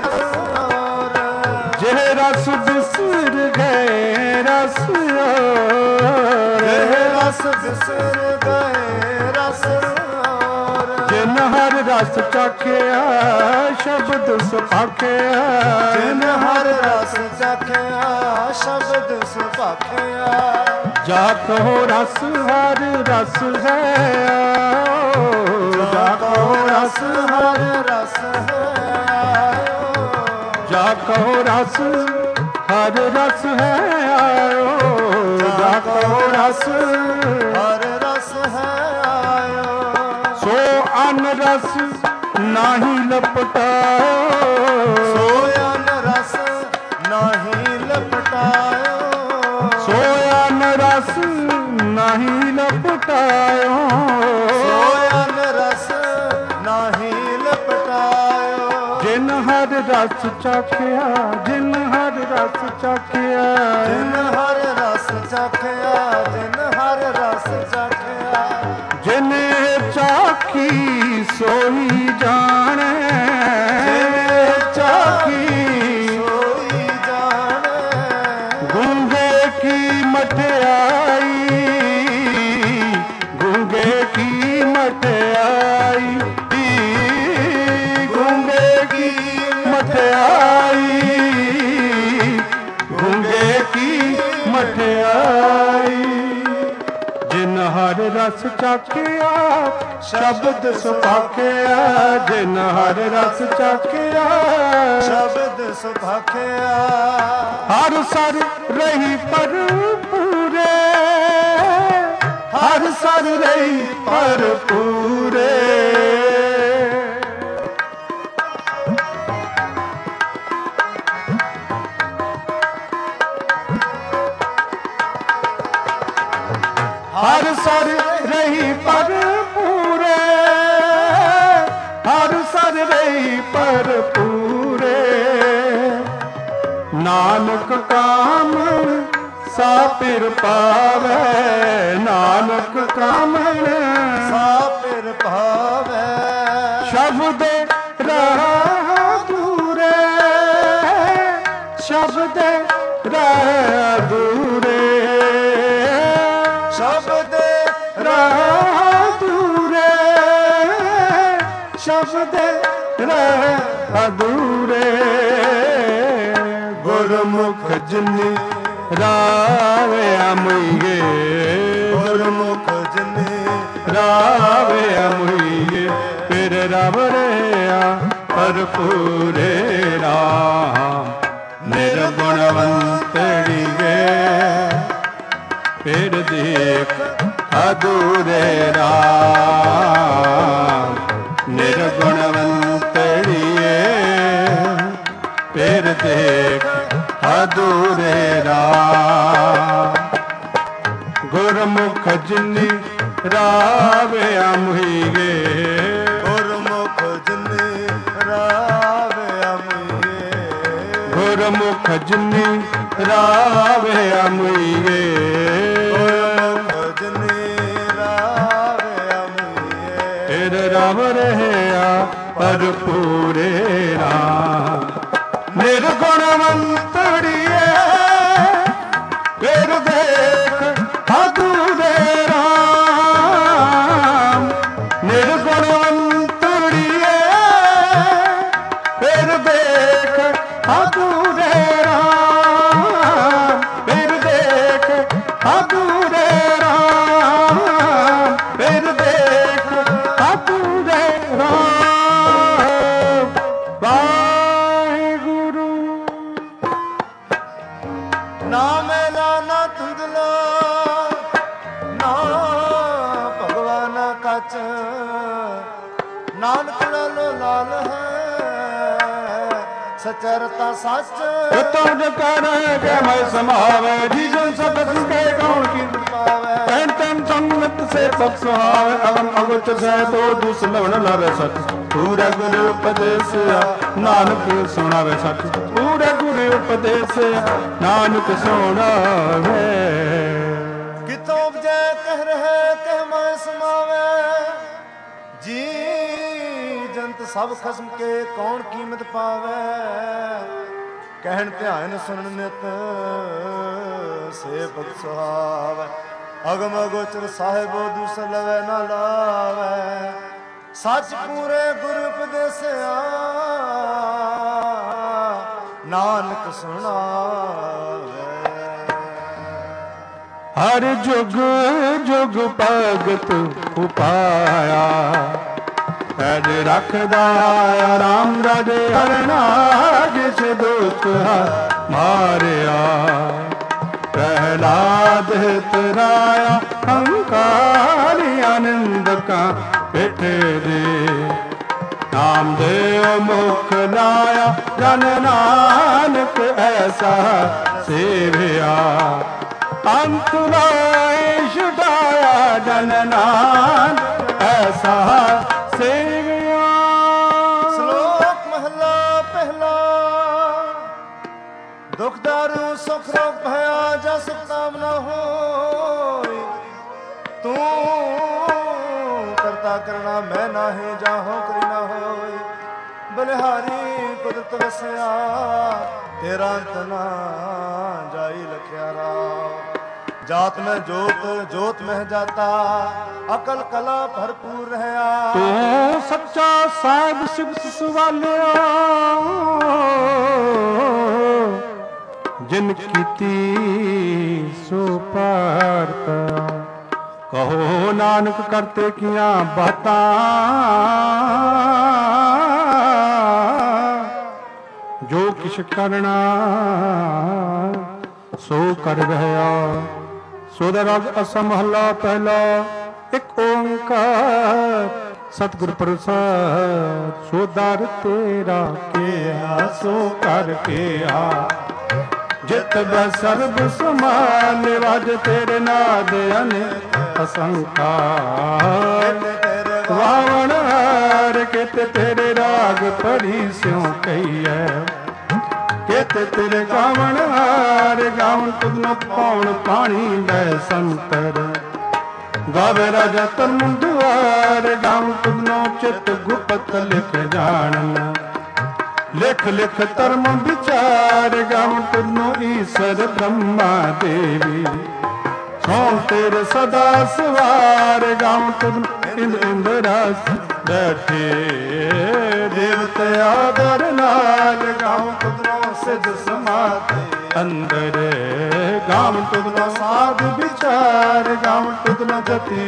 ਜਿਹ ਰਸ ਬਿਸਰ ਗਏ ਰਸ ਔਰ ਇਹ
ਰਸ ਬਿਸਰ ਗਏ ਰਸ
ਜਿਨ ਹਰ ਰਸ ਚਾਖਿਆ ਸ਼ਬਦ ਸੁਭਾਖਿਆ
ਜਿਨ ਹਰ ਰਸ ਚਾਖਿਆ ਸ਼ਬਦ ਸੁਭਾਖਿਆ
ਜਾ ਕਹੋ ਰਸ ਹਰ ਰਸ ਹੈ ਜਾ ਕਹੋ ਰਸ
ਹਰ ਰਸ ਹੈ
ਜਾ ਕਹੋ ਰਸ ਹਰ ਰਸ ਹੈ ਆਇਓ ਜਾ ਕਹੋ ਰਸ
ਹਰ ਰਸ ਹੈ ਆਇਓ
ਸੋ ਅਨ ਰਸ ਨਾਹੀ ਲਪਟਾਇਓ
ਸੋ ਅਨ ਰਸ ਨਾਹੀ ਲਪਟਾਇਓ
ਸੋ ਅਨ ਰਸ ਨਾਹੀ ਲਪਟਾਇਓ ਜਿਨ ਹਰ ਰਸ ਚਾਖਿਆ, ਜਿਨ ਹਰ ਰਸ ਚਾਖਿਆ,
ਜਿਨ ਹਰ ਰਸ ਚਾਖਿਆ, ਜਿਨ ਹਰ ਰਸ ਚਾਖਿਆ,
ਜਿਨ ਚਾਖੀ ਸੋਈ ਜਾਣੈ, ਜਿਨ ਚਾਖੀ
ਸੋਈ ਜਾਣੈ,
ਗੂੰਗੇ ਕੀ ਮਠਿਆਈ, ਗੂੰਗੇ ਕੀ ਮਠਿਆਈ, ਗੂੰਗੇ ਕੀ ਮਠਿਆਈ, ਗੂੰਗੇ ਕੀ ਮਠਿਆਈ। ਜਿਨ ਹਰ ਰਸ ਚਾਖਿਆ ਸ਼ਬਦ ਸੁਭਾਖਿਆ, ਜਿਨ ਹਰ ਰਸ ਚਾਖਿਆ
ਸ਼ਬਦ ਸੁਭਾਖਿਆ,
ਹਰ ਸਰ ਰਹੀ ਭਰਪੂਰੇ, ਹਰ ਸਰ ਰਹੀ ਭਰਪੂਰੇ। ਹਰ ਸਰ ਰਹੀ ਭਰਪੂਰੇ, ਹਰ ਸਰ ਰਹੀ ਭਰਪੂਰੇ। ਨਾਨਕ ਕਾਮ ਸਾ ਪਿਰ ਪਾਵੈ, ਨਾਨਕ ਕਾਮਣ
ਸਾ ਪਿਰ ਭਾਵੈ,
ਸ਼ਬਦ ਰਹਿ ਦੂਰੇ, ਸ਼ਬਦ ਰਹਿ ਦੂਰੇ,
ਸ਼ਬਦ
ਰਹਿ ਦੂਰੇ, ਸ਼ਬਦ ਰਹਿ ਅਧੂਰੇ। ਗੁਰਮੁਖ ਜਿਨੀ ਰਾਵਿਆ ਮੁਈਏ,
ਗੁਰਮੁਖ ਜਿਨੇ
ਰਾਵਿਆ ਮੁਈਏ, ਫਿਰ ਰਵ ਰਿਆ ਭਰਪੂਰੇ ਰਾਮ। ਨਿਰਗੁਣਵੰਤੜੀਏ ਫਿਰ ਦੇਖ ਅਧੂਰੇ ਰਾਮ, ਨਿਰਗੁਣਵੰਤੜੀਏ ਫਿਰ ਦੇਖ ਅਧੂਰੇ ਰਾਮ। ਗੁਰਮੁਖ ਜਿਨੀ ਰਾਵਿਆ ਮੁਈਏ,
ਗੁਰਮੁਖ ਜਿਨੇ ਰਾਵਿਆ ਮੁਈਏ,
ਗੁਰਮੁਖ ਜਿਨੀ ਰਾਵਿਆ ਮੁਈਏ,
ਗੁਰਮੁਖ ਜਿਨੇ ਰਾਵਿਆ ਮੁਈਏ,
ਫਿਰ ਰਵ ਰਹਿਆ ਭਰਪੂਰੇ ਰਾਮ। ਨਿਰਗੁਣਵੰਤੜੀਏ ਫਿਰ ਦੇਖ ਅਧੂਰੇ ਰਾਮ, ਨਿਰਗੁਣਵੰਤੜੀਏ ਫਿਰ ਦੇਖ ਅਧੂਰੇ ਰਾਮ, ਫਿਰ ਦੇਖ ਅਧੂਰੇ ਰਾਮ, ਫਿਰ ਦੇਖ ਅਧੂਰੇ ਰਾਮ। ਵਾਹਿਗੁਰੂ।
ਨਾ ਮੇਲਾ ਨਾ ਧੁੰਦਲਾ, ਨਾ ਭਗਵਾਨ ਕਚ, ਨਾਨਕ ਲਾਲੋ ਲਾਲ ਹੈ, ਸਚਰਤਾ ਸੱਚ।
ਤੁਮ ਕਰ ਕੇ ਮੈਂ ਸਮਾਵੇ, ਜੀ ਜਨ ਸਬਦ ਕੇ ਕੌਣ ਕੀ
ਪਾਵੈ,
ਤਨ ਤਨ ਸੰਗਤ ਸੇ ਬਖਸ਼ਾਵੇ, ਅਗਮ ਅਗੁਚ ਸੇ ਤੋ ਦੁਸ ਲਵਣ ਲਾਵੇ ਸਤ। ਪੂਰਾ ਗੁਰੂ ਉਪਦੇਸਿਆ ਨਾਨਕ ਸੁਣਾਵੇ ਸਤ, ਪੂਰਾ ਗੁਰੂ ਉਪਦੇਸਿਆ ਨਾਨਕ ਸੁਣਾਵੇ।
ਕਿਤੋਂ ਉਪਜੈ ਕਹਿ ਰਹੇ ਕਹਿ ਮੈਂ ਸਮਾਵੇ, ਜੀ ਜੰਤ ਸਭ ਖਸਮ ਕੇ ਕੌਣ ਕੀਮਤ ਪਾਵੇ। ਕਹਿਣ ਧਿਆਨ ਸੁਣਨ ਨਿਤ ਸੇ ਭਗਤ ਸੁਹਾਵੈ, ਅਗਮ ਅਗੋਚਰ ਸਾਹਿਬੋ ਦੂਸਰ ਲਵੈ ਨਾ ਲਾਵੈ। ਸੱਚ ਪੂਰੇ ਗੁਰ ਉਪਦੇਸਿਆ ਨਾਨਕ ਸੁਣਾਵੇ।
ਹਰ ਜੁਗ ਜੁਗ ਭਗਤ ਉਪਾਇਆ, ਐਜ ਰੱਖਦਾ ਰਾਮ ਰਾਜੇ ਹਰਨਾ, ਜਿਸ ਦੁਖ ਮਾਰਿਆ। ਪ੍ਰਹਿਲਾਦ ਤਰਾਇਆ ਹੰਕਾਰੀ ਆਨੰਦਕਾ ਪਿਠ ਦੇ, ਨਾਮ ਦੇਵ ਮੁਖ ਲਾਇਆ ਜਨ ਨਾਨਕ ਐਸਾ ਸੇਵਿਆ। ਅੰਤ ਲਾਇ ਛੁਡਾਇਆ ਜਨ ਨਾਨਕ ਐਸਾ ਸੇਵਿਆ।
ਸ਼ਲੋਕ ਮਹਲਾ ਪਹਿਲਾ ਦੁਖ ਦਾਰੂ ਸੁਖ ਰੋਗ ਭਇਆ ਜਸ ਕਾਮਨਾ ਹੋਈ ਤੂੰ ਕਰਤਾ ਕਰਨਾ ਮੈਂ ਨਾਹੀ ਜਾਹੋ ਕਰੀ ਨਾ ਹੋਈ ਬਲਿਹਾਰੀ ਕੁਦਰਤ ਵਸਿਆ ਤੇਰਾ ਅੰਤ ਨਾ ਜਾਈ ਲਖਿਆ ਰਾਮ ਜਾਤ ਮੈਂ ਜੋਤ ਜੋਤ ਮਹਿ ਜਾਤਾ ਅਕਲ ਕਲਾ ਭਰਪੂਰ ਰਹਾ
ਤੂੰ ਸੱਚਾ ਸਾਹਿਬ ਸਿਵ ਸੁਵਾਲਿਆ ਜਿਨ ਕੀਤੀ ਸੋ ਪਾਰਤਾ ਕਹੋ ਨਾਨਕ ਕਰਤੇ ਕੀਆਂ ਬਾਤਾਂ ਜੋ ਕਿਛ ਕਰਨਾ ਸੋ ਕਰ ਰਹਾ ਸੋਦਾ ਰਾਗ ਅਸਾ ਮਹੱਲਾ ਪਹਿਲਾ ਇੱਕ ਓੰਕਾਰ ਸਤਿਗੁਰ ਪ੍ਰਸਾਦ ਸੋਦਰ ਤੇਰਾ ਕੀਆ ਸੋ ਕਰ ਕੀਆ ਜਿਤ ਬੈ ਸਰਬ ਸਮਾਨ ਵਾਜ ਤੇਰੇ ਨਾਦ ਅਨੇਕ ਅਸੰਕਾਰ ਵਾਵਣ ਹਾਰ ਕਿਤ ਤੇਰੇ ਰਾਗ ਪੜੀ ਸਿਉ ਕਹੀਐ ਕਿਤ ਤੇਰੇ ਗਾਵਣ ਹਾਰ ਗਾਵਣ ਤੁਧਨੋ ਪਾਉਣ ਪਾਣੀ ਲੈ ਸੰਤਰ ਗਾਵੇ ਰਾਜਾ ਤਨ ਦੁਆਰ ਗਾਵਣ ਤੁਧਨੋ ਚਿਤ ਗੁਪਤ ਲਿਖ ਜਾਣਨ ਲਿਖ ਲਿਖ ਧਰਮ ਵਿਚਾਰ ਗਾਵਣ ਤੁਧਨੋ ਈਸ਼ਰ ਬ੍ਰਹਮਾ ਦੇਵੀ ਸੋਂ ਤੇਰੇ ਸਦਾ ਸਵਾਰ ਗਾਵਣ ਤੁਧਨੋ ਇੰਦ ਇੰਦਰਾਸ ਬੈਠੇ ਦੇਵਤੇ ਆਦਰ ਨਾਲ ਗਾਵਣ ਤੁਧਨੋ ਸਿਧ ਸਮਾਧੀ ਅੰਦਰ ਗਾਵਣ ਤੁਧਨੋ ਸਾਧ ਵਿਚਾਰ ਗਾਵਣ ਤੁਧਨੋ ਜਤੀ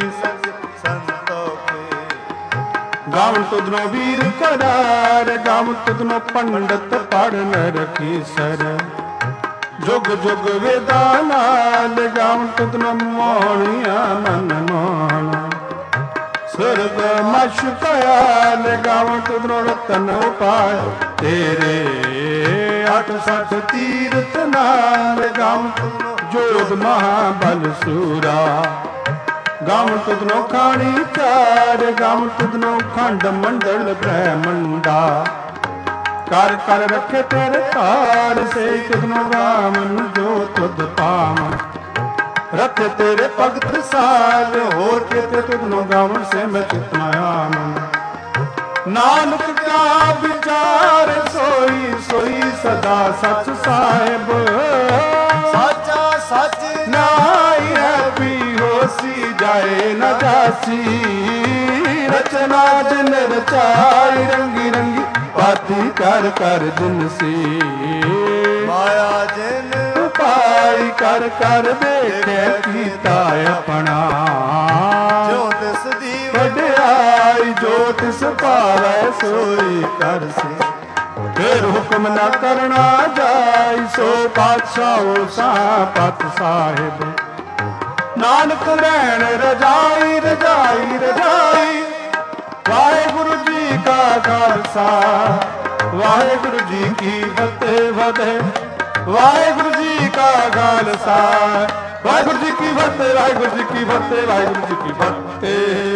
ਗਾਵਣ ਤੁਧਨੋ ਵੀਰ ਕਰਾਰ ਗਾਵਣ ਤੁਧਨੋ ਪੰਡਤ ਪੜਨ ਰਖੀ ਸਰ ਜੁਗ ਜੁਗ ਵੇਦਾ ਨਾਲ ਗਾਵਣ ਤੁਧਨੋ ਮੋਹਣੀਆਂ ਮਨ ਮੋਹਣ ਸੁਰਗ ਮਸ਼ ਪਿਆਲ ਗਾਵਣ ਤੁਧਨੋ ਰਤਨ ਉਪਾਇ ਤੇਰੇ ਅਠ ਸਠ ਤੀਰਥ ਨਾਲ ਗਾਵਣ ਤੁਧਨੋ ਜੋਧ ਮਹਾਬਲ ਸੂਰਾ ਗਾਵਣ ਤੁਧਨੋ ਖਾਣੀ ਚਾਰ ਗਾਵਣ ਤੁਧਨੋ ਖੰਡ ਮੰਡਲ ਬ੍ਰਹਮੰਡਾ ਕਰ ਕਰ ਰੱਖੇ ਤੇਰੇ ਧਾਰ ਸੇ ਤੁਧਨੋ ਗਾਵਨ ਜੋ ਤੁਧ ਪਾਵਨ ਰੱਖ ਤੇਰੇ ਭਗਤ ਸਾਲ ਹੋਰ ਕਿਤੇ ਤੁਧਨੋ ਗਾਵਨ ਸੇ ਮੈਂ ਚਿਤ ਆਮਨ ਨਾਨਕ ਕਾ ਵਿਚਾਰ ਸੋਈ ਸੋਈ ਸਦਾ ਸਚ ਸਾਹਿਬ
ਸਾਚਾ ਸਚ
ਨਾਈ ਹੈ ਵੀ ਹੋਸੀ ਜਾਏ ਨਾ ਜਾਸੀ ਰਚਨਾ ਜਿਨ ਰਚਾਈ ਰੰਗੀ ਰੰਗੀ ਪਾਤੀ ਕਰ ਕਰ ਜਿਨਸੀ
ਮਾਇਆ ਜਿਨ
ਉਪਾਈ ਕਰ ਕਰ ਦੇਖੇ ਕੀਤਾ ਆਪਣਾ
ਜੋ ਤਿਸ ਦੀ
ਵਡਿਆਈ ਜੋ ਤਿਸ ਭਾਵੈ ਸੋਈ ਕਰਸੀ ਫਿਰ ਹੁਕਮ ਨਾ ਕਰਨਾ ਜਾਈ ਸੋ ਪਾਤਸ਼ਾਹ ਸਾ ਪਤ ਸਾਹਿਬ ਨਾਨਕ ਰਹਿਣ ਰਜਾਈ ਰਜਾਈ ਰਜਾਈ ਵਾਹਿਗੁਰੂ ਜੀ ਕਾ ਖਾਲਸਾ ਵਾਹਿਗੁਰੂ ਜੀ ਕੀ ਫਤਿਹ ਫਤਿਹ ਵਾਹਿਗੁਰੂ ਜੀ ਕਾ ਖਾਲਸਾ ਵਾਹਿਗੁਰੂ ਜੀ ਕੀ ਫਤਿਹ ਵਾਹਿਗੁਰੂ ਜੀ ਕੀ ਫਤਿਹ ਵਾਹਿਗੁਰੂ ਜੀ ਕੀ ਫਤਿਹ